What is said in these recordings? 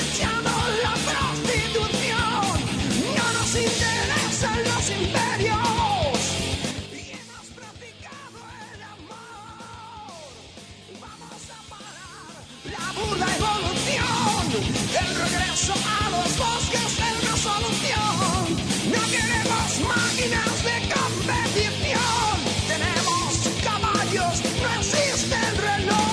potenciando la prostitución. No nos interesan los imperios y hemos practicado el amor. Vamos a parar la burda evolución. El regreso a los bosques es la solución. No queremos máquinas de competición. Tenemos caballos, no existe el reloj.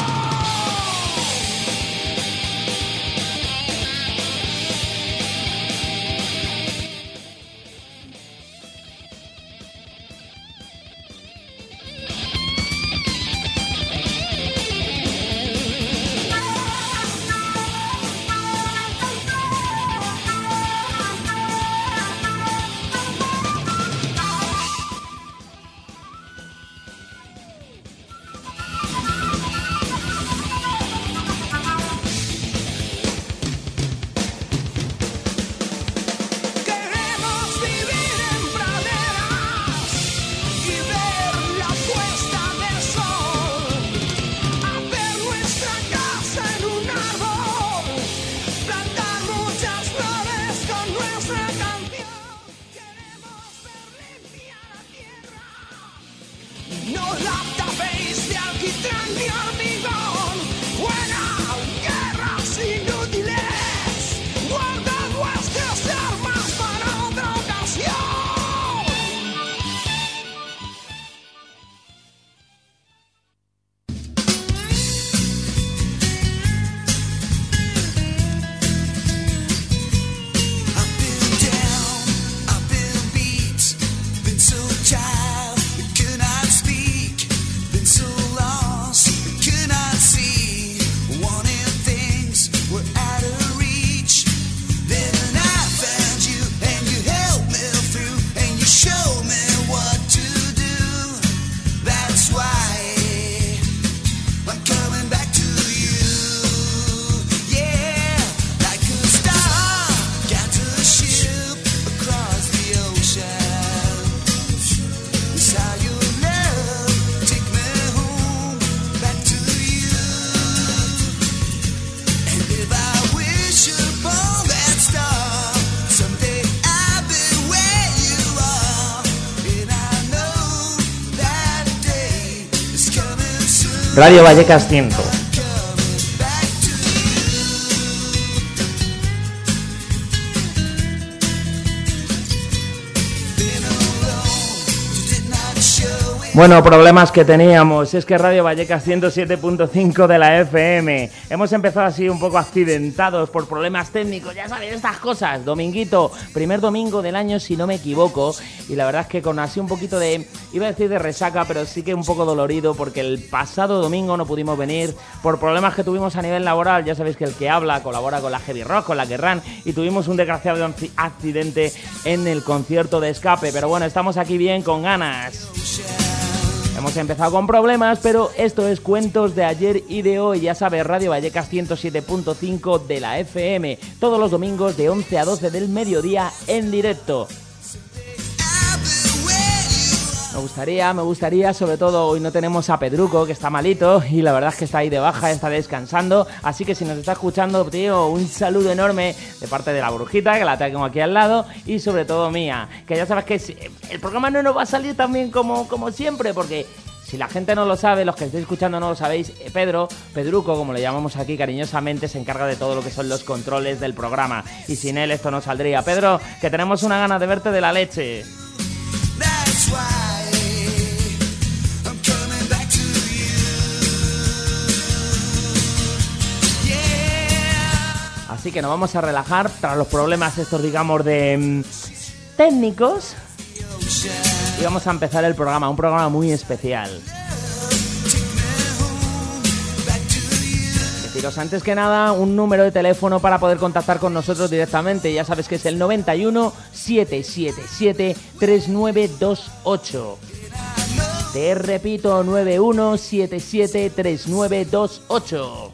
Queremos vivir en praderas y ver la puesta de sol, hacer nuestra casa en un árbol, plantar muchas flores con nuestra canción. Queremos ver limpia la tierra, no la tapéis de alquitrán ni hormigón. Buena, guerras inútiles, guardad vuestras armas para otra ocasión. I've been down, I've been beat, been so tired, could not speak, been so lost, could not see, wanting things were out of reach. Then I found you and you helped me through and you showed me what to do. That's why I'm coming back to you. Yeah, like a star, got to ship across the ocean. It's how your love take me home, back to you. And if I wish upon that star, someday I'll be where you are. And I know that day is coming soon. Radio Vallecas 100. Coming back to you. Been alone, you did not show it. Bueno, problemas que teníamos. Es que Radio Vallecas 107.5 de la FM. Hemos empezado así un poco accidentados por problemas técnicos. Ya sabéis, estas cosas. Dominguito, primer domingo del año, si no me equivoco. Y la verdad es que con así un poquito de, iba a decir de resaca, pero sí que un poco dolorido, porque el pasado domingo no pudimos venir por problemas que tuvimos a nivel laboral. Ya sabéis que el que habla colabora con la Heavy Rock, con la Kerrang, y tuvimos un desgraciado accidente en el concierto de Escape. Pero bueno, estamos aquí bien, con ganas. Hemos empezado con problemas, pero esto es Cuentos de Ayer y de Hoy. Ya sabes, Radio Vallecas 107.5 de la FM. Todos los domingos de 11 a 12 del mediodía en directo. Me gustaría, sobre todo hoy no tenemos a Pedruco, que está malito y la verdad es que está ahí de baja, está descansando. Así que si nos está escuchando, tío, un saludo enorme de parte de la Brujita, que la tengo aquí al lado, y sobre todo mía, que ya sabes que el programa no nos va a salir tan bien como siempre, porque si la gente no lo sabe, los que estáis escuchando no lo sabéis, Pedruco, como le llamamos aquí cariñosamente, se encarga de todo lo que son los controles del programa, y sin él esto no saldría. Pedro, que tenemos una gana de verte de la leche. That's why I'm coming back to you. Yeah. Así que nos vamos a relajar tras los problemas estos, digamos, de técnicos. Y vamos a empezar el programa, un programa muy especial. Deciros antes que nada un número de teléfono para poder contactar con nosotros directamente. Ya sabes que es el 91 777 3928. Te repito, 91 77 3928.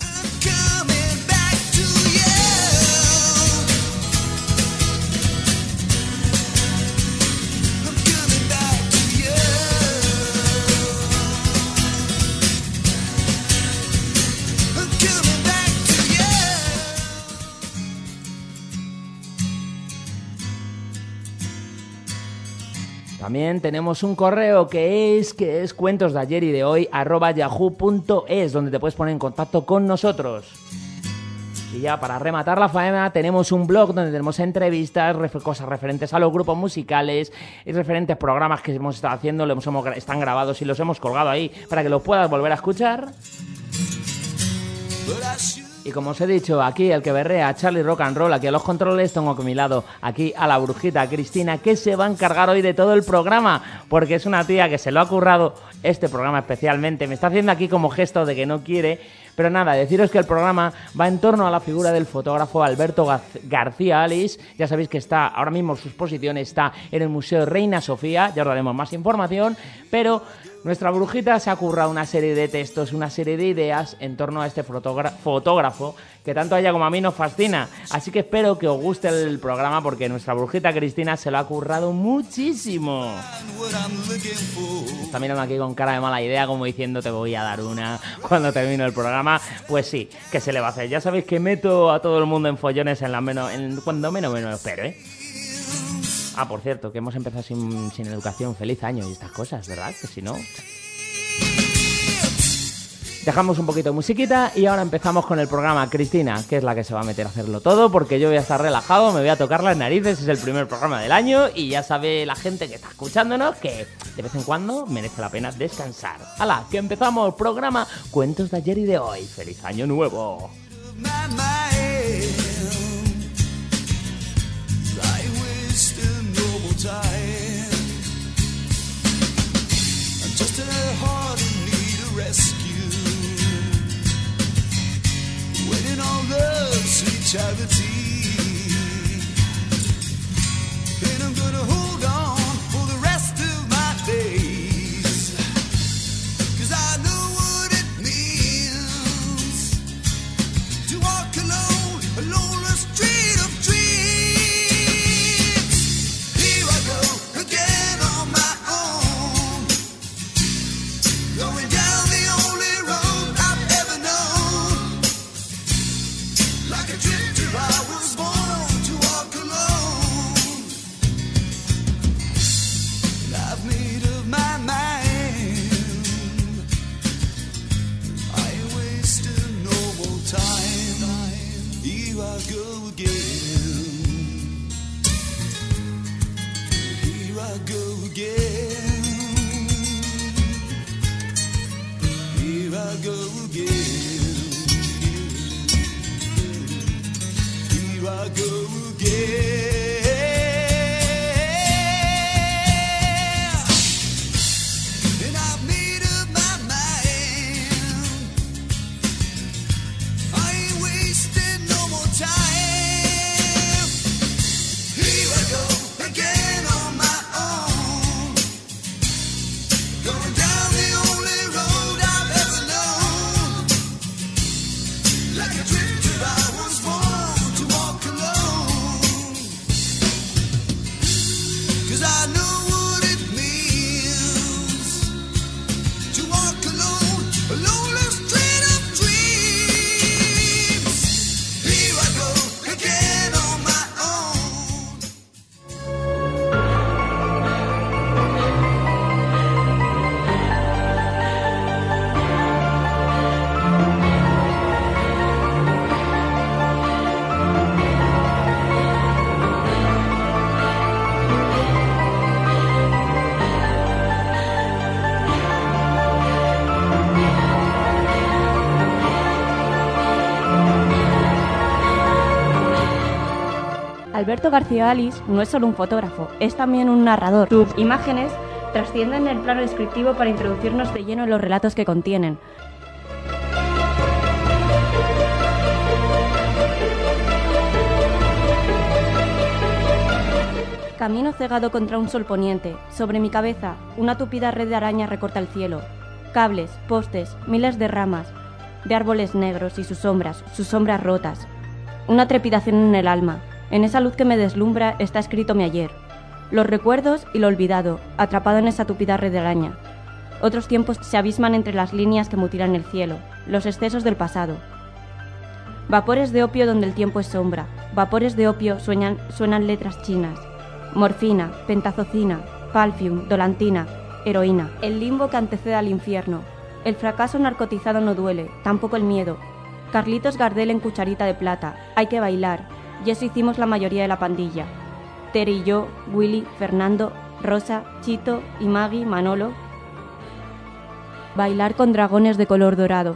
También tenemos un correo que es cuentosdeayerydehoy @yahoo.es, donde te puedes poner en contacto con nosotros. Y ya para rematar la faena tenemos un blog donde tenemos entrevistas, cosas referentes a los grupos musicales y referentes programas que hemos estado haciendo, están grabados y los hemos colgado ahí para que los puedas volver a escuchar. Y como os he dicho, aquí el que berrea, Charlie Rock and Roll, aquí a los controles, tengo a mi lado aquí a la brujita Cristina, que se va a encargar hoy de todo el programa, porque es una tía que se lo ha currado este programa especialmente. Me está haciendo aquí como gesto de que no quiere, pero nada, deciros que el programa va en torno a la figura del fotógrafo Alberto García Alice. Ya sabéis que está, ahora mismo su exposición está en el Museo Reina Sofía, ya os daremos más información, pero nuestra brujita se ha currado una serie de textos, una serie de ideas en torno a este fotógrafo que tanto a ella como a mí nos fascina. Así que espero que os guste el programa porque nuestra brujita Cristina se lo ha currado muchísimo. Está mirando aquí con cara de mala idea como diciendo te voy a dar una cuando termine el programa. Pues sí, que se le va a hacer. Ya sabéis que meto a todo el mundo en follones cuando menos me lo espero, ¿eh? Ah, por cierto, que hemos empezado sin educación. Feliz año y estas cosas, ¿verdad? Que si no... Dejamos un poquito de musiquita y ahora empezamos con el programa. Cristina, que es la que se va a meter a hacerlo todo, porque yo voy a estar relajado, me voy a tocar las narices, es el primer programa del año y ya sabe la gente que está escuchándonos que de vez en cuando merece la pena descansar. ¡Hala! Que empezamos programa Cuentos de ayer y de hoy. ¡Feliz año nuevo! Just a heart in need of rescue, waiting on love's sweet charity, and I'm gonna hold on for the rest of my days, 'cause I know what it means to walk alone, along the street of dreams. Here I go again on my own, going down the only road I've ever known. Like a drifter I was born to walk alone, and I've made up my mind. I ain't wasting no more time. Here I go again. Here I go again. Here I go again. Here I go again. And I've made up my mind. I ain't wasting no more time. Here I go again on my own, going down the only road I've ever known. Like a drifter I was born to walk alone, 'cause I know what it means to walk alone, along the street of dreams. Here I go again on my own. Alberto García Alice no es solo un fotógrafo, es también un narrador. Sus imágenes trascienden el plano descriptivo para introducirnos de lleno en los relatos que contienen. Camino cegado contra un sol poniente. Sobre mi cabeza, una tupida red de arañas recorta el cielo. Cables, postes, miles de ramas, de árboles negros y sus sombras rotas. Una trepidación en el alma. En esa luz que me deslumbra está escrito mi ayer. Los recuerdos y lo olvidado, atrapado en esa tupida red de araña. Otros tiempos se abisman entre las líneas que mutilan el cielo, los excesos del pasado. Vapores de opio donde el tiempo es sombra. Vapores de opio suenan letras chinas. Morfina, pentazocina, Palfium, Dolantina, heroína. El limbo que antecede al infierno. El fracaso narcotizado no duele, tampoco el miedo. Carlitos Gardel en cucharita de plata. Hay que bailar. Y eso hicimos la mayoría de la pandilla. Tere y yo, Willy, Fernando, Rosa, Chito y Maggie, Manolo. Bailar con dragones de color dorado.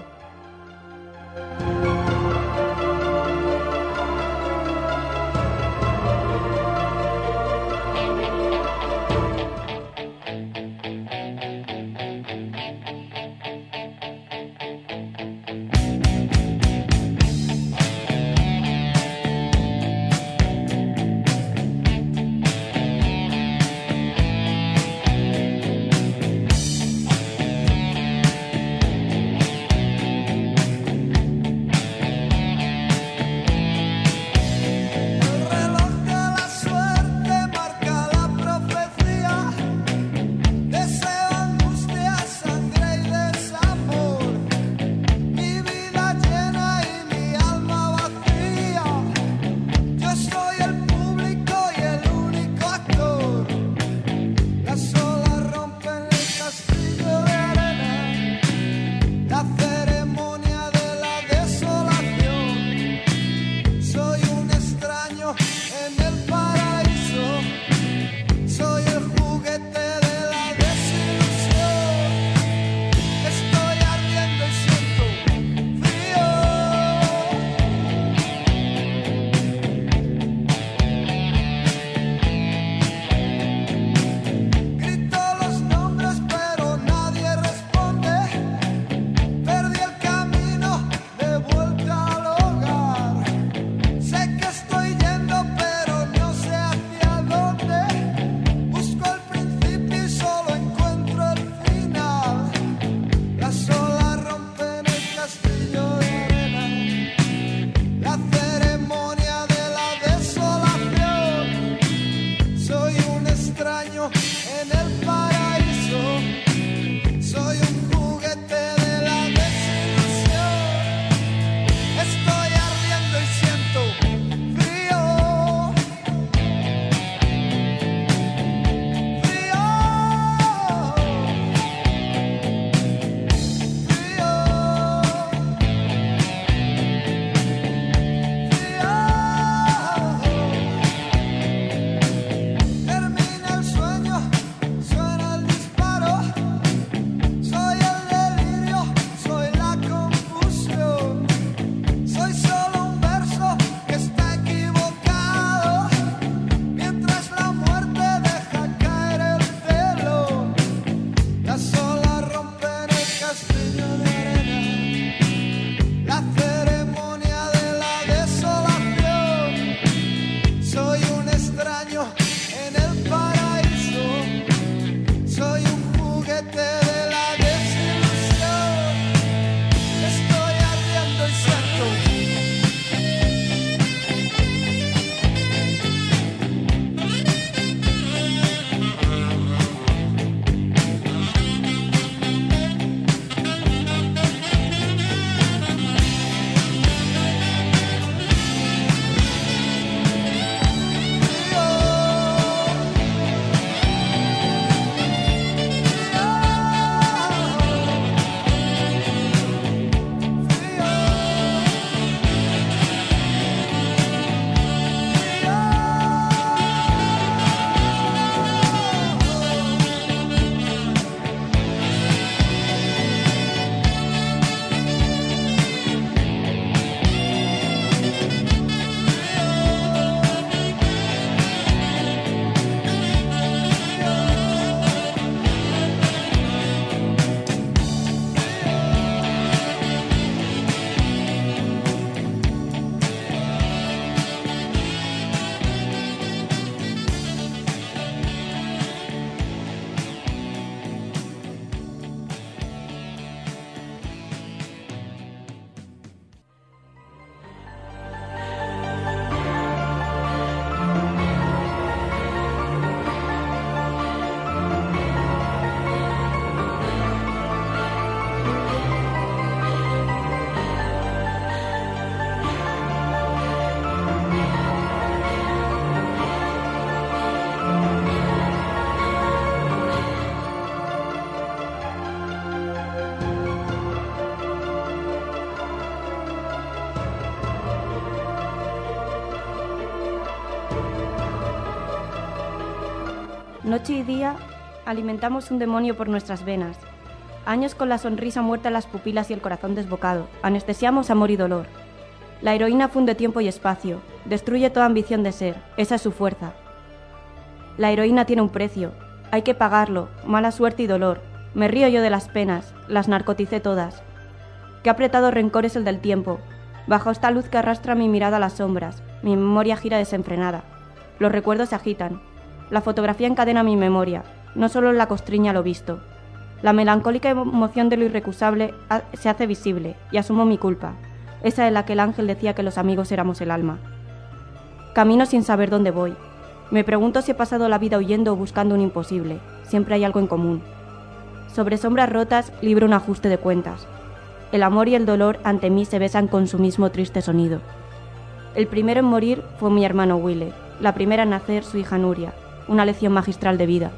Noche y día alimentamos un demonio por nuestras venas. Años con la sonrisa muerta en las pupilas y el corazón desbocado. Anestesiamos amor y dolor. La heroína funde tiempo y espacio. Destruye toda ambición de ser. Esa es su fuerza. La heroína tiene un precio. Hay que pagarlo. Mala suerte y dolor. Me río yo de las penas. Las narcoticé todas. Qué apretado rencor es el del tiempo. Bajo esta luz que arrastra mi mirada a las sombras. Mi memoria gira desenfrenada. Los recuerdos se agitan. La fotografía encadena mi memoria. No solo la constriña lo visto. La melancólica emoción de lo irrecusable se hace visible, y asumo mi culpa. Esa en la que el ángel decía que los amigos éramos el alma. Camino sin saber dónde voy. Me pregunto si he pasado la vida huyendo o buscando un imposible. Siempre hay algo en común. Sobre sombras rotas libro un ajuste de cuentas. El amor y el dolor ante mí se besan con su mismo triste sonido. El primero en morir fue mi hermano Wille, la primera en nacer su hija Nuria, una lección magistral de vida.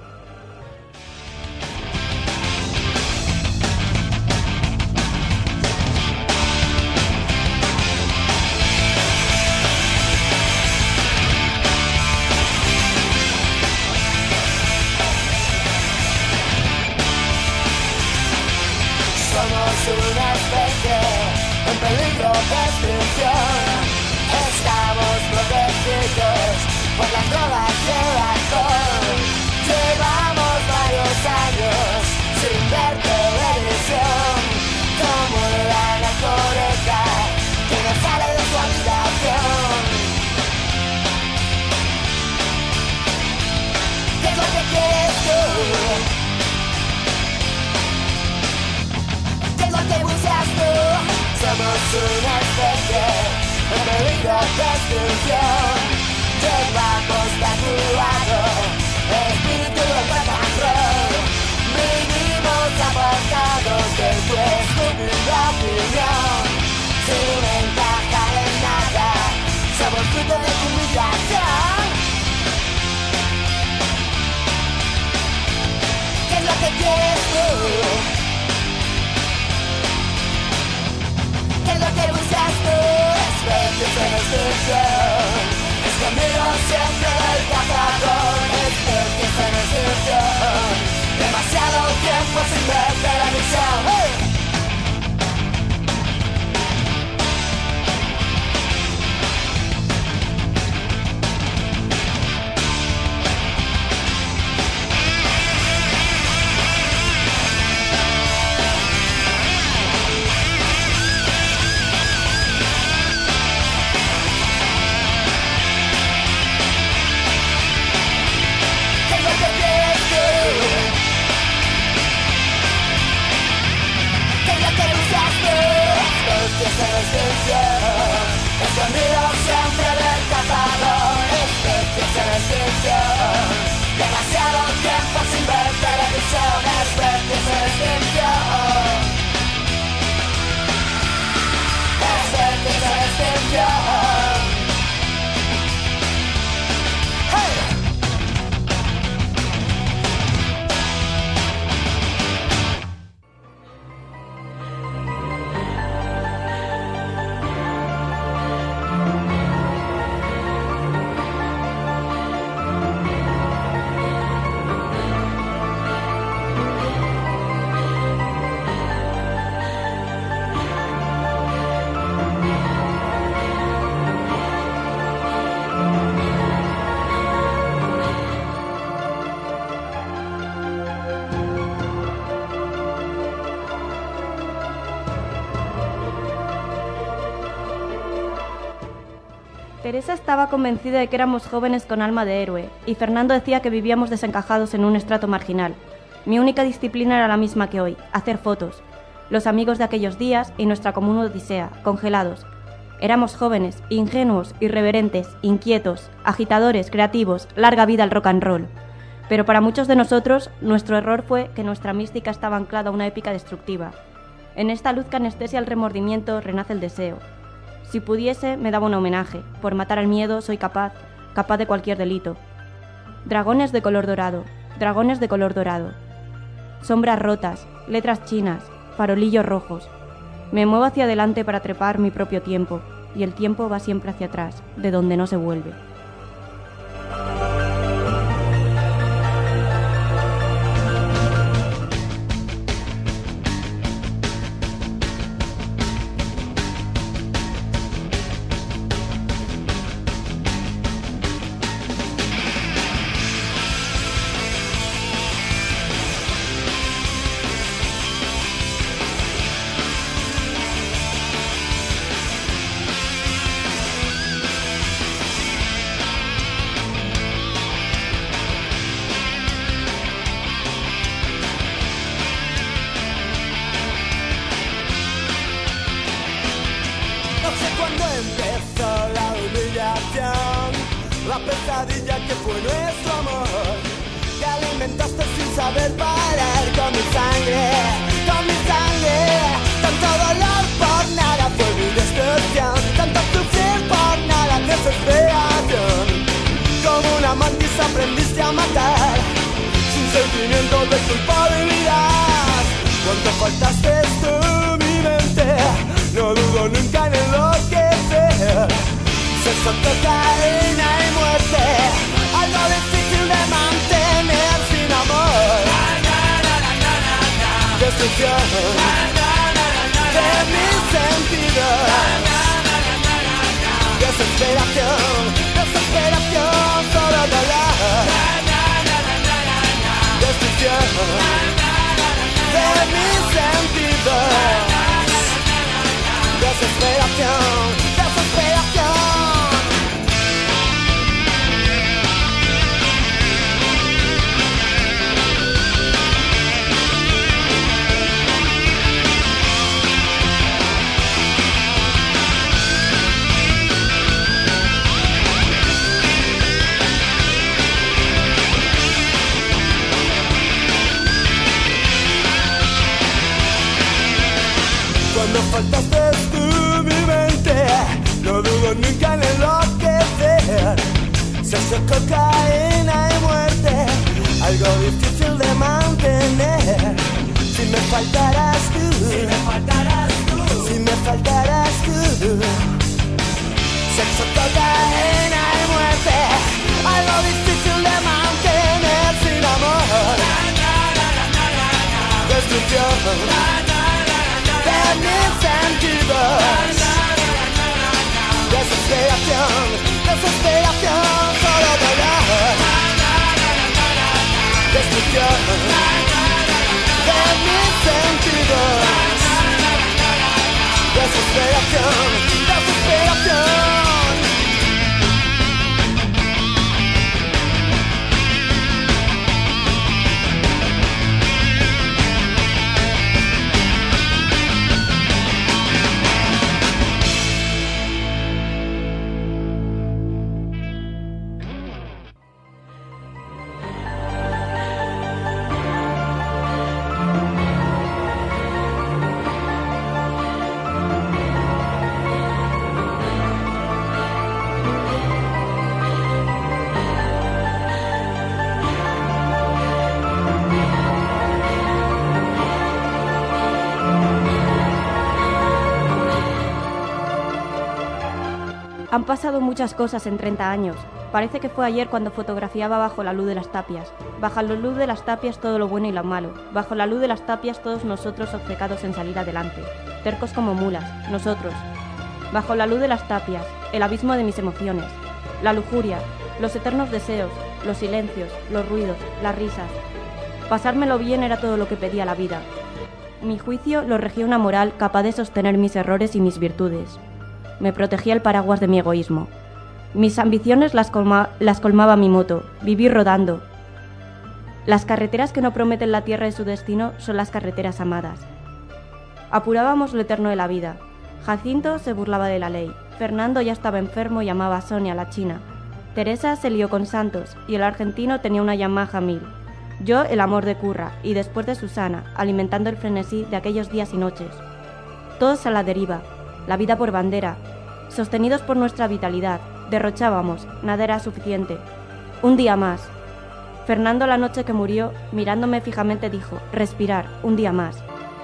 Una especie en peligro de extinción. Estamos protegidos por las drogas y el alcohol. Llevamos varios años sin ver televisión, como la narcoteca que no sale de su habitación. ¿Qué es lo que quieres tú? ¿Qué buscas tú? Somos una especie en peligro de extinción. Llevamos tatuado el espíritu del rock and roll. Vivimos apartados de tu estúpida opinión. Sin encajar en nada, somos fruto de tu humillación. ¿Qué es lo que quieres tú? ¿Qué es lo que buscas tú? Especies en extinción, escondidos siempre del cazador. Especies en extinción, demasiado tiempo sin ver televisión. ¡Hey! Escondidos siempre del cazador. Especies en extinción, demasiado tiempo sin ver televisión. Especies en extinción, especies en extinción. ¡Hey! Teresa estaba convencida de que éramos jóvenes con alma de héroe, y Fernando decía que vivíamos desencajados en un estrato marginal. Mi única disciplina era la misma que hoy, hacer fotos. Los amigos de aquellos días y nuestra común odisea, congelados. Éramos jóvenes, ingenuos, irreverentes, inquietos, agitadores, creativos, larga vida al rock and roll. Pero para muchos de nosotros, nuestro error fue que nuestra mística estaba anclada a una épica destructiva. En esta luz que anestesia el remordimiento renace el deseo. Si pudiese, me daba un homenaje. Por matar al miedo soy capaz de cualquier delito. Dragones de color dorado, dragones de color dorado. Sombras rotas, letras chinas, farolillos rojos. Me muevo hacia adelante para trepar mi propio tiempo, y el tiempo va siempre hacia atrás, de donde no se vuelve. la pesadilla que fue nuestro amor. Te alimentaste sin saber parar con mi sangre, tanto dolor por nada fue mi destrucción, tanto sufrir por nada, desesperación. Como una mantis aprendiste a matar, sin sentimiento de culpabilidad. Cuando faltaste tú mi mente, no dudo nunca en enloquecer. Sexo, cocaína y muerte, algo difícil de mantener sin amor. Destrucción de mis sentidos, desesperación, solo dolor. Destrucción de mis sentidos, desesperación. Cuando faltaste tú mi mente, no dudo nunca en enloquecer. Sexo, cocaína y muerte, algo difícil de mantener. Si me faltaras tú, si me faltaras tú. Sexo, cocaína y muerte, algo difícil de mantener sin amor. Destrucción de mis sentidos, desesperación, solo dolor. Destrucción de mis sentidos, desesperación. Han pasado muchas cosas en 30 años. Parece que fue ayer cuando fotografiaba Bajo la luz de las tapias. Bajo la luz de las tapias todo lo bueno y lo malo. Bajo la luz de las tapias todos nosotros obcecados en salir adelante. Tercos como mulas, nosotros. Bajo la luz de las tapias, el abismo de mis emociones. La lujuria, los eternos deseos, los silencios, los ruidos, las risas. Pasármelo bien era todo lo que pedía la vida. Mi juicio lo regía una moral capaz de sostener mis errores y mis virtudes. Me protegía el paraguas de mi egoísmo. Mis ambiciones las colmaba mi moto, vivir rodando. Las carreteras que no prometen la tierra de su destino son las carreteras amadas. Apurábamos lo eterno de la vida. Jacinto se burlaba de la ley. Fernando ya estaba enfermo y amaba a Sonia, la china. Teresa se lió con Santos y el argentino tenía una Yamaha 1000. Yo el amor de Curra y después de Susana, alimentando el frenesí de aquellos días y noches. Todos a la deriva. La vida por bandera. Sostenidos por nuestra vitalidad, derrochábamos, nada era suficiente. Un día más. Fernando la noche que murió, mirándome fijamente dijo, respirar, un día más.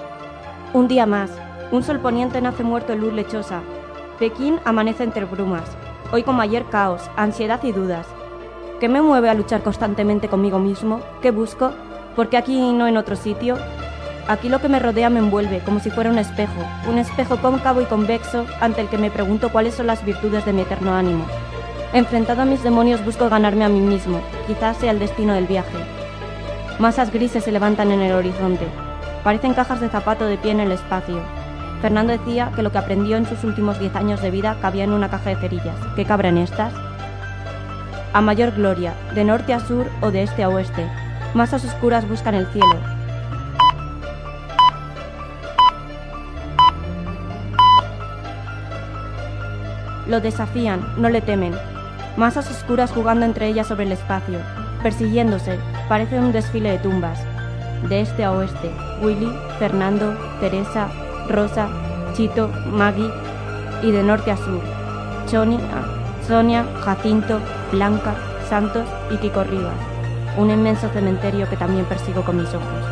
Un día más. Un sol poniente nace muerto en luz lechosa. Pekín amanece entre brumas. Hoy como ayer caos, ansiedad y dudas. ¿Qué me mueve a luchar constantemente conmigo mismo? ¿Qué busco? ¿Por qué aquí y no en otro sitio? Aquí lo que me rodea me envuelve, como si fuera un espejo cóncavo y convexo ante el que me pregunto cuáles son las virtudes de mi eterno ánimo. Enfrentado a mis demonios busco ganarme a mí mismo, quizás sea el destino del viaje. Masas grises se levantan en el horizonte, parecen cajas de zapato de pie en el espacio. Fernando decía que lo que aprendió en sus últimos 10 años de vida cabía en una caja de cerillas. ¿Qué cabrá en estas? A mayor gloria, de norte a sur o de este a oeste, masas oscuras buscan el cielo. Lo desafían, no le temen. Masas oscuras jugando entre ellas sobre el espacio, persiguiéndose, parece un desfile de tumbas. De este a oeste, Willy, Fernando, Teresa, Rosa, Chito, Maggie, y de norte a sur, Sonia, Jacinto, Blanca, Santos y Kiko Rivas. Un inmenso cementerio que también persigo con mis ojos.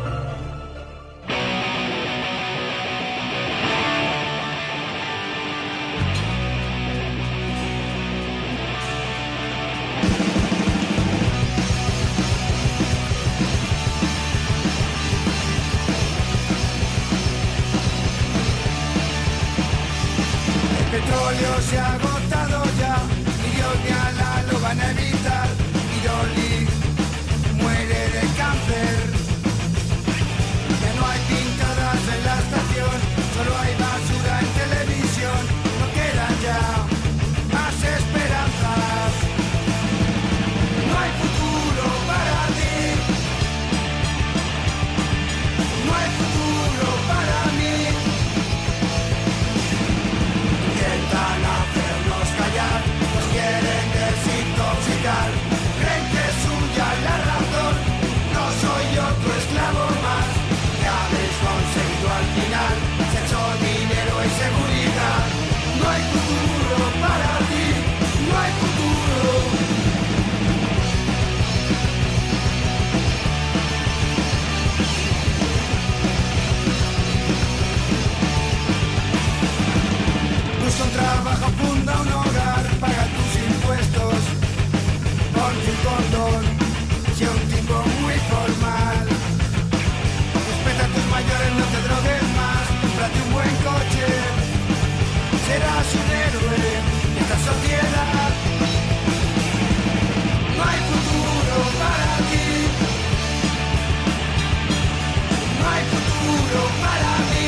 El petróleo se ha agotado ya, ni Dios ni Alá lo van a evitar. Y Dolly muere de cáncer. Ya no hay pintadas en la estación, solo hay basura en televisión. No quedan ya más esperanzas. No hay futuro para ti. No hay futuro para mí. Intentan hacernos callar, nos quieren desintoxicar. Creen que es suya la razón, no soy otro esclavo más. ¿Qué habéis conseguido al final? Sexo, dinero y seguridad. No hay futuro para ti, no hay futuro. Busca un trabajo, funda un hogar, paga tus impuestos, ponte un condón, sea un tipo muy formal. Respeta a tus mayores, no te drogues más, cómprate un buen coche, serás un héroe en esta sociedad. No hay futuro para ti, no hay futuro para mí.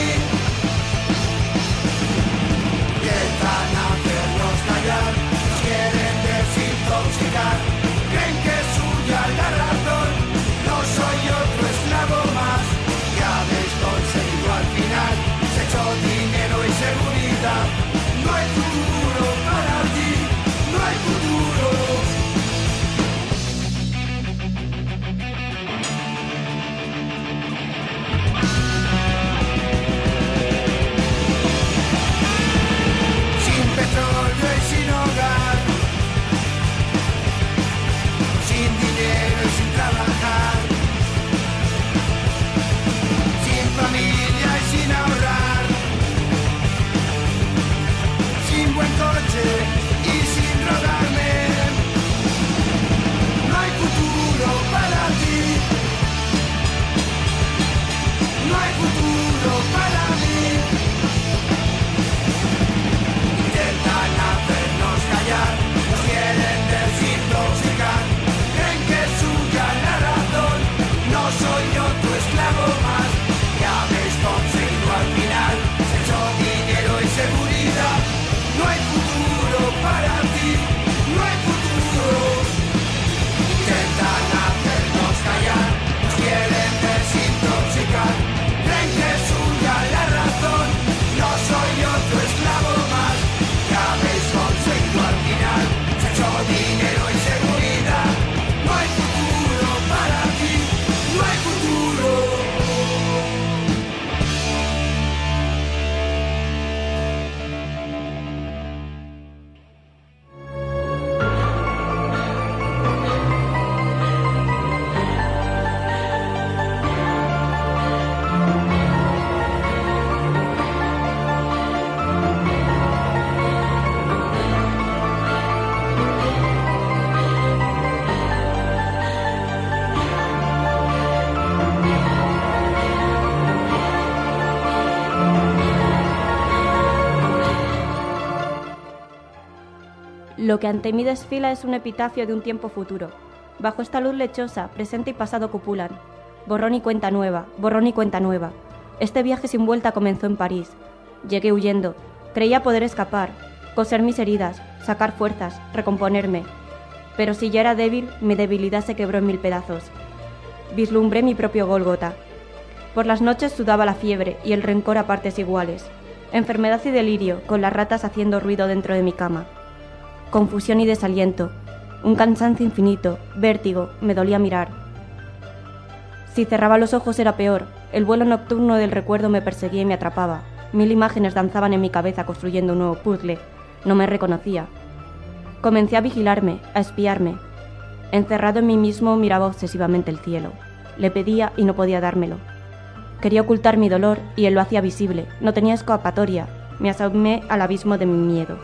Intentan hacernos callar, nos quieren desintoxicar. Creen que es suya la razón, no soy otro esclavo más. ¿Qué habéis conseguido al final? Sexo, dinero y seguridad. No hay futuro para ti, no hay futuro. Sin petróleo y sin hogar, sin dinero y sin trabajar, sin familia y sin ahorrar, sin buen coche y sin drogarme. No hay futuro para ti, no hay futuro para mí. Intentan hacernos callar, nos quieren desintoxicar. Creen que es suya la razón, no soy otro esclavo más. ¿Qué habéis conseguido al final? Sexo, dinero y seguridad. No hay futuro para ti, no hay futuro. Intentan hacernos callar, nos quieren desintoxicar. Creen que es suya la razón, no soy otro esclavo más. ¿Qué habéis conseguido al final? Sexo, dinero y seguridad. No hay futuro para ti, no hay futuro. Lo que ante mí desfila es un epitafio de un tiempo futuro. Bajo esta luz lechosa, presente y pasado copulan. Borrón y cuenta nueva, borrón y cuenta nueva. Este viaje sin vuelta comenzó en París. Llegué huyendo. Creía poder escapar, coser mis heridas, sacar fuerzas, recomponerme. Pero si ya era débil, mi debilidad se quebró en mil pedazos. Vislumbré mi propio Gólgota. Por las noches sudaba la fiebre y el rencor a partes iguales. Enfermedad y delirio, con las ratas haciendo ruido dentro de mi cama. confusión y desaliento, un cansancio infinito, vértigo, me dolía mirar. Si cerraba los ojos era peor, el vuelo nocturno del recuerdo me perseguía y me atrapaba. 1000 imágenes danzaban en mi cabeza construyendo un nuevo puzzle. No me reconocía. Comencé a vigilarme, a espiarme. Encerrado en mí mismo miraba obsesivamente el cielo. Le pedía y no podía dármelo. Quería ocultar mi dolor y él lo hacía visible. No tenía escapatoria. Me asomé al abismo de mi miedo.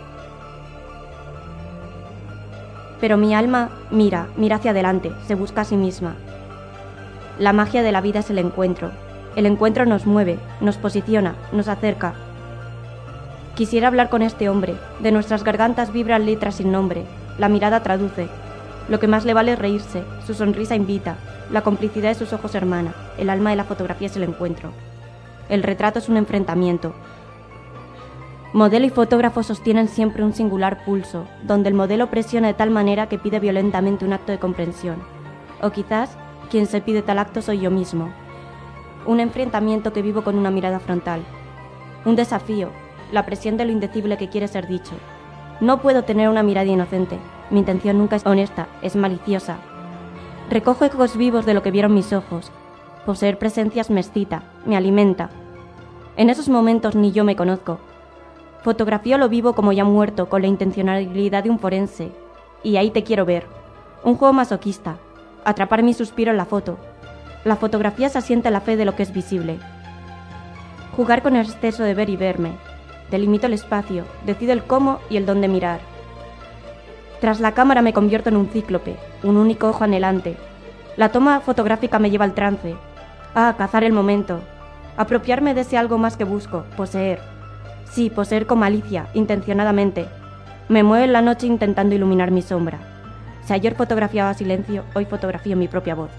Pero mi alma mira hacia adelante, se busca a sí misma. La magia de la vida es el encuentro. El encuentro nos mueve, nos posiciona, nos acerca. Quisiera hablar con este hombre. De nuestras gargantas vibran letras sin nombre. La mirada traduce. Lo que más le vale es reírse. Su sonrisa invita. La complicidad de sus ojos hermana. El alma de la fotografía es el encuentro. El retrato es un enfrentamiento. Modelo y fotógrafo sostienen siempre un singular pulso, donde el modelo presiona de tal manera que pide violentamente un acto de comprensión. O quizás, quien se pide tal acto soy yo mismo. Un enfrentamiento que vivo con una mirada frontal. Un desafío, la presión de lo indecible que quiere ser dicho. No puedo tener una mirada inocente. Mi intención nunca es honesta, es maliciosa. Recojo ecos vivos de lo que vieron mis ojos. Poseer presencias me excita, me alimenta. En esos momentos ni yo me conozco. Fotografío lo vivo como ya muerto, con la intencionalidad de un forense. Y ahí te quiero ver. Un juego masoquista. Atrapar mi suspiro en la foto. La fotografía se asienta en la fe de lo que es visible. Jugar con el exceso de ver y verme. Delimito el espacio, decido el cómo y el dónde mirar. Tras la cámara me convierto en un cíclope, un único ojo anhelante. La toma fotográfica me lleva al trance. Cazar el momento. Apropiarme de ese algo más que busco, poseer. Sí, poseer con malicia, intencionadamente. Me muevo en la noche intentando iluminar mi sombra. Si ayer fotografiaba silencio, hoy fotografío mi propia voz.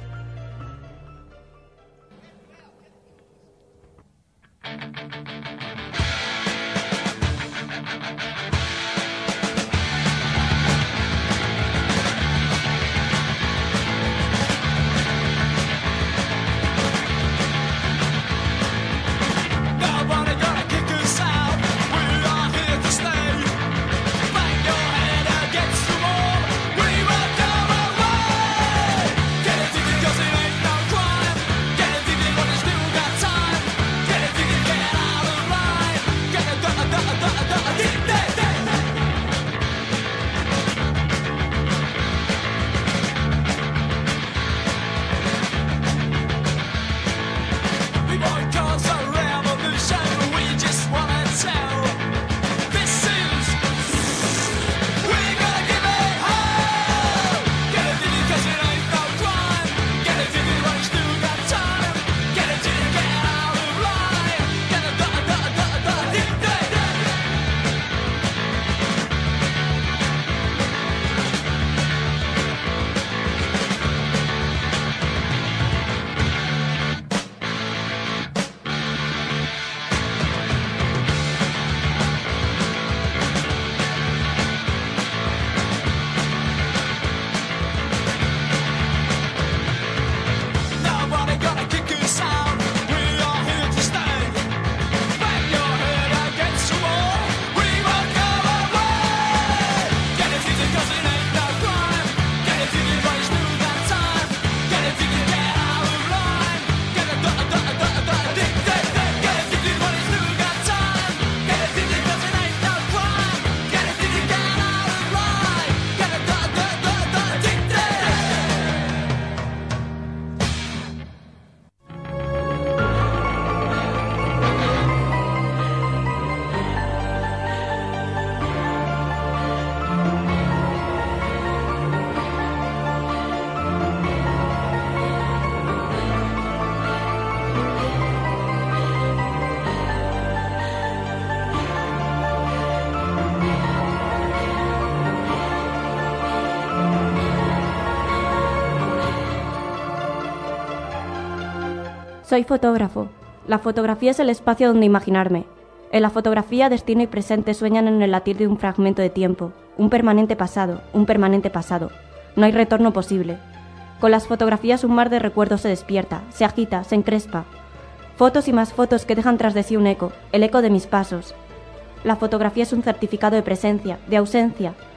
Soy fotógrafo. La fotografía es el espacio donde imaginarme. En la fotografía, destino y presente sueñan en el latir de un fragmento de tiempo, un permanente pasado, un permanente pasado. No hay retorno posible. Con las fotografías un mar de recuerdos se despierta, se agita, se encrespa. Fotos y más fotos que dejan tras de sí un eco, el eco de mis pasos. La fotografía es un certificado de presencia, de ausencia.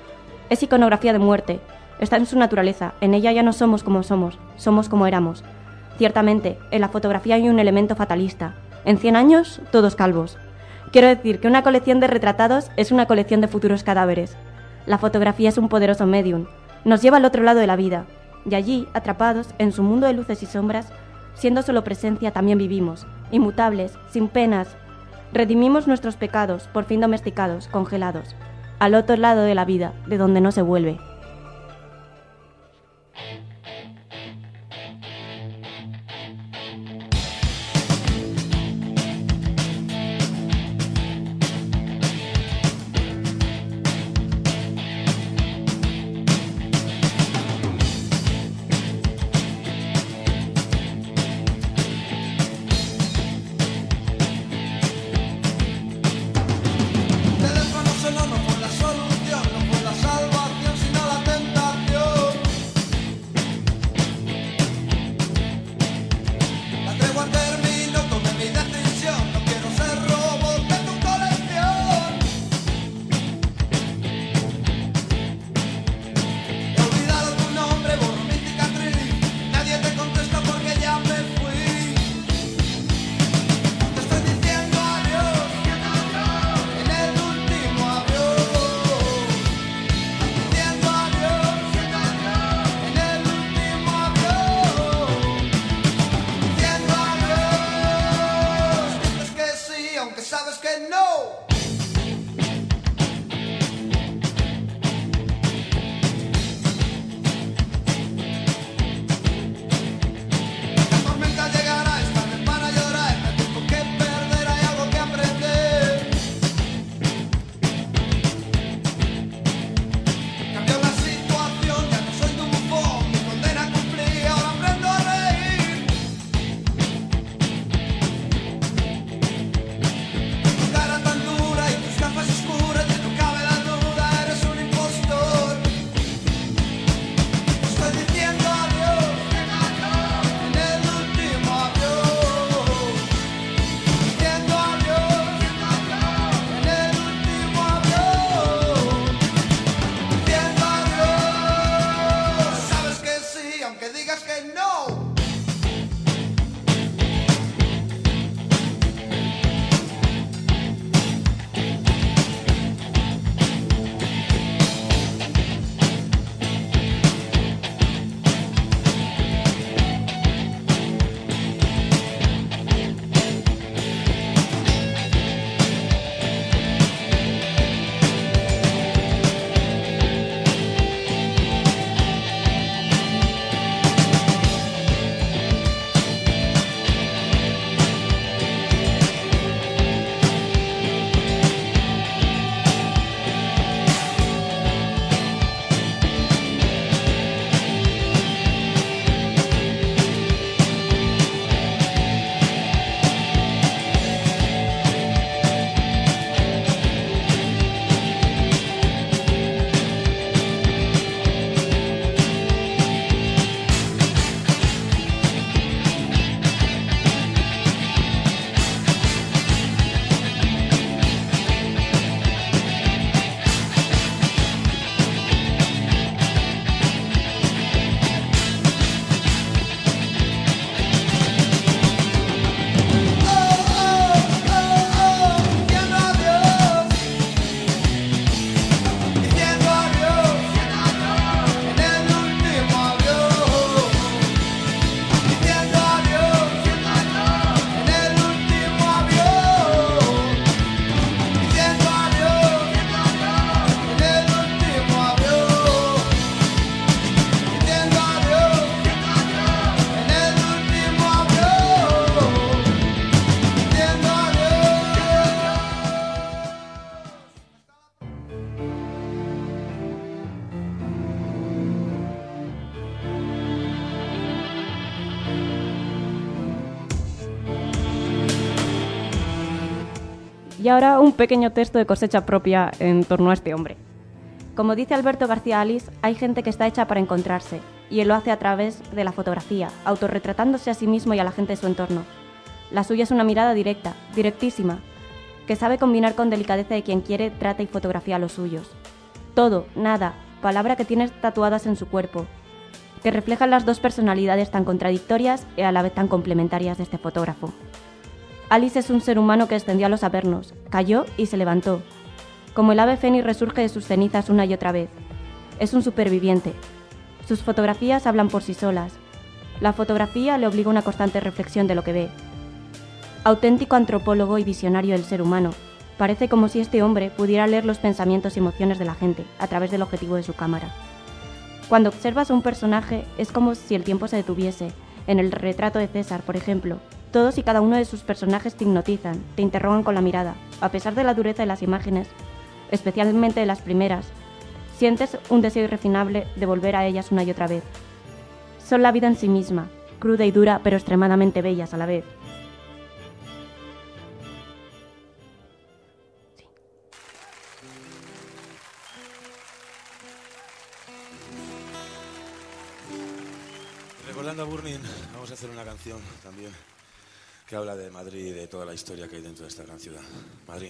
Es iconografía de muerte. Está en su naturaleza. En ella ya no somos como éramos. Ciertamente, en la fotografía hay un elemento fatalista. En 100 años, todos calvos. Quiero decir que una colección de retratados es una colección de futuros cadáveres. La fotografía es un poderoso medium. Nos lleva al otro lado de la vida. Y allí, atrapados en su mundo de luces y sombras, siendo solo presencia, también vivimos, inmutables, sin penas. Redimimos nuestros pecados, por fin domesticados, congelados, al otro lado de la vida, de donde no se vuelve. Teléfono solo no fue la solución, no fue la salvación, sino la tentación. La tregua terminó, tomé mi decisión, no quiero ser robot de tu colección. He olvidado tu nombre, borro mi cicatriz, nadie te contesta porque ya me fui. Te estoy diciendo adiós. En el último avión, diciendo adiós, en el último avión, diciendo adiós, dices que sí, aunque sabes que no. La tormenta llegará, es tarde para llorar, no hay tiempo que perder, hay algo que aprender. Cambió la situación, ya no soy tu bufón, mi condena cumplí, ahora aprendo a reír. Tu cara tan dura y tus gafas oscuras, ya no cabe la duda, eres un impostor. Estoy diciendo adiós, en el último avión, diciendo adiós, en el último avión. Diciendo adiós, sabes que sí, aunque digas que no. Diciendo adiós, en el último avión, diciendo adiós, en el último avión, diciendo adiós, en el último avión, diciendo adiós, en el último avión, diciendo Y ahora un pequeño texto de cosecha propia en torno a este hombre. Como dice Alberto García Alice, hay gente que está hecha para encontrarse, y él lo hace a través de la fotografía, autorretratándose a sí mismo y a la gente de su entorno. La suya es una mirada directa, directísima, que sabe combinar con delicadeza de quien quiere, trata y fotografía a los suyos. Todo, nada, palabra que tiene tatuadas en su cuerpo, que reflejan las dos personalidades tan contradictorias y a la vez tan complementarias de este fotógrafo. Alice es un ser humano que descendió a los Avernos, cayó y se levantó. Como el ave fénix resurge de sus cenizas una y otra vez. Es un superviviente. Sus fotografías hablan por sí solas. La fotografía le obliga a una constante reflexión de lo que ve. Auténtico antropólogo y visionario del ser humano, parece como si este hombre pudiera leer los pensamientos y emociones de la gente a través del objetivo de su cámara. Cuando observas a un personaje es como si el tiempo se detuviese. En el retrato de César, por ejemplo, todos y cada uno de sus personajes te hipnotizan, te interrogan con la mirada. A pesar de la dureza de las imágenes, especialmente de las primeras, sientes un deseo irrefrenable de volver a ellas una y otra vez. Son la vida en sí misma, cruda y dura, pero extremadamente bellas a la vez. Recordando a Burning, vamos a hacer una canción también que habla de Madrid y de toda la historia que hay dentro de esta gran ciudad. Madrid.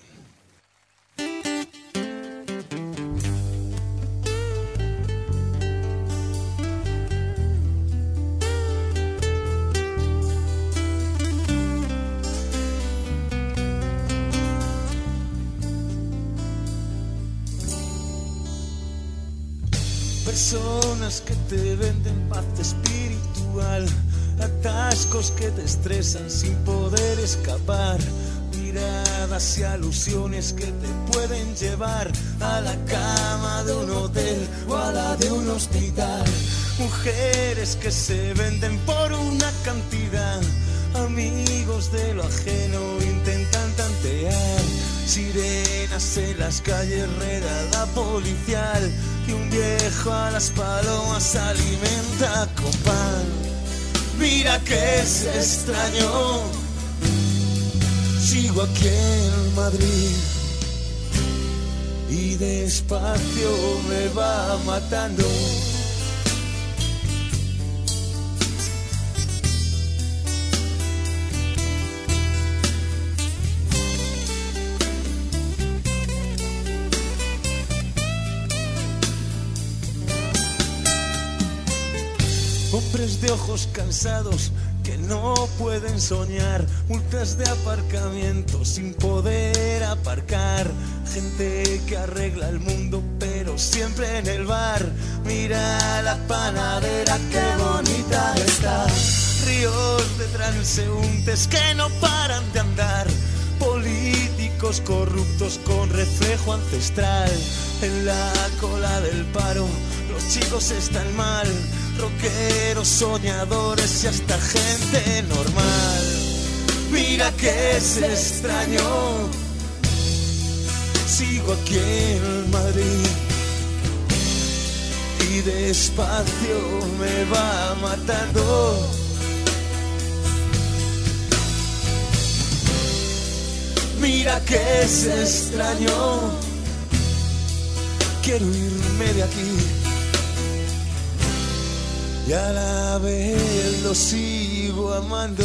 Personas que te venden paz espiritual, atascos que te estresan sin poder escapar, miradas y alusiones que te pueden llevar a la cama de un hotel o a la de un hospital. Mujeres que se venden por una cantidad, amigos de lo ajeno intentan tantear. Sirenas en las calles, redada policial, y un viejo a las palomas alimenta con pan. Mira que es extraño, sigo aquí en Madrid y despacio me va matando. Hombres de ojos cansados que no pueden soñar, multas de aparcamiento sin poder aparcar, gente que arregla el mundo pero siempre en el bar. Mira la panadera, qué bonita está. Ríos de transeúntes que no paran de andar, políticos corruptos con reflejo ancestral. En la cola del paro los chicos están mal, rockeros, soñadores y hasta gente normal. Mira que es extraño, sigo aquí en Madrid y despacio me va matando. Mira que es extraño, quiero irme de aquí y a la vez lo sigo amando.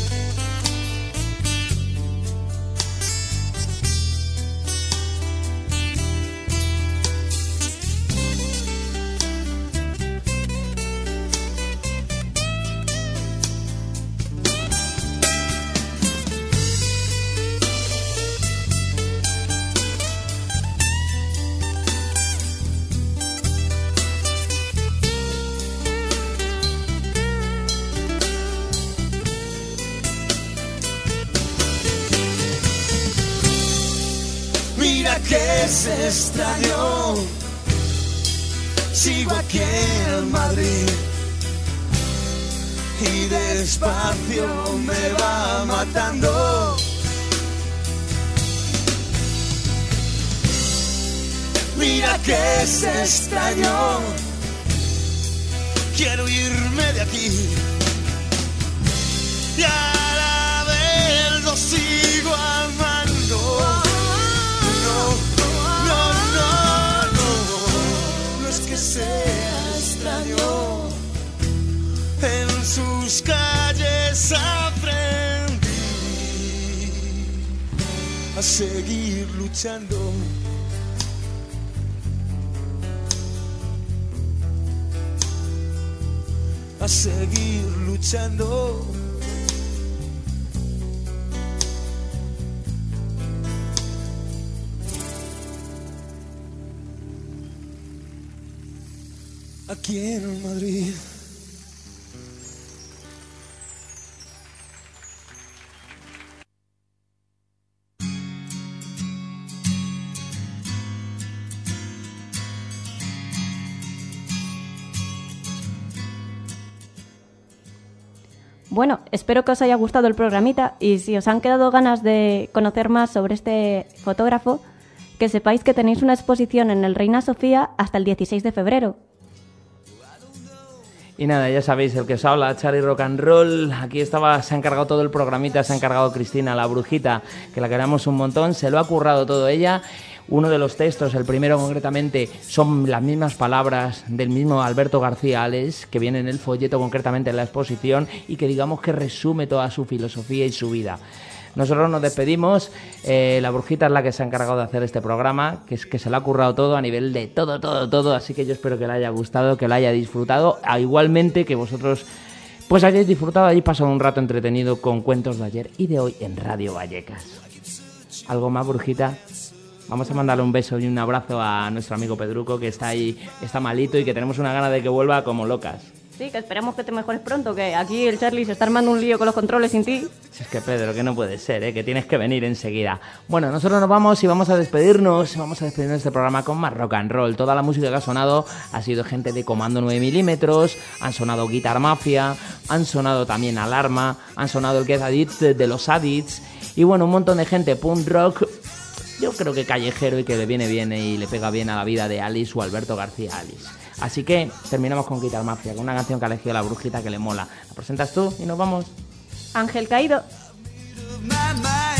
Que es extraño, sigo aquí en Madrid y despacio me va matando. Mira que es extraño, quiero irme de aquí y a la vez lo sigo amando. No es que sea extraño, en sus calles aprendí a seguir luchando. a seguir luchando. Aquí en Madrid. Bueno, espero que os haya gustado el programita y si os han quedado ganas de conocer más sobre este fotógrafo, que sepáis que tenéis una exposición en el Reina Sofía hasta el 16 de febrero. Y nada, ya sabéis, el que os habla, Charly Rock and Roll. Aquí se ha encargado todo el programita, se ha encargado Cristina, la brujita, que la queremos un montón, se lo ha currado todo ella. Uno de los textos, el primero concretamente, son las mismas palabras del mismo Alberto García Ales, que viene en el folleto concretamente en la exposición y que digamos que resume toda su filosofía y su vida. Nosotros nos despedimos, la brujita es la que se ha encargado de hacer este programa, que es que se lo ha currado todo a nivel de todo, así que yo espero que le haya gustado, que lo haya disfrutado, igualmente que vosotros pues hayáis disfrutado, hayáis pasado un rato entretenido con cuentos de ayer y de hoy en Radio Vallecas. ¿Algo más, brujita? Vamos a mandarle un beso y un abrazo a nuestro amigo Pedruco, que está ahí, está malito y que tenemos una gana de que vuelva como locas. Sí, que esperemos que te mejores pronto, que aquí el Charly se está armando un lío con los controles sin ti. Si es que, Pedro, que no puede ser, que tienes que venir enseguida. Bueno, nosotros nos vamos y vamos a despedirnos de este programa con más rock and roll. Toda la música que ha sonado ha sido gente de Comando 9 milímetros, han sonado Guitar Mafia, han sonado también Alarma, han sonado el Get Addict de los Addicts, y bueno, un montón de gente punk rock, yo creo que callejero y que le viene bien y le pega bien a la vida de Alice o Alberto García Alice. Así que terminamos con Guitar Mafia, con una canción que ha elegido la brujita que le mola. ¿La presentas tú y nos vamos? Ángel Caído. My mind.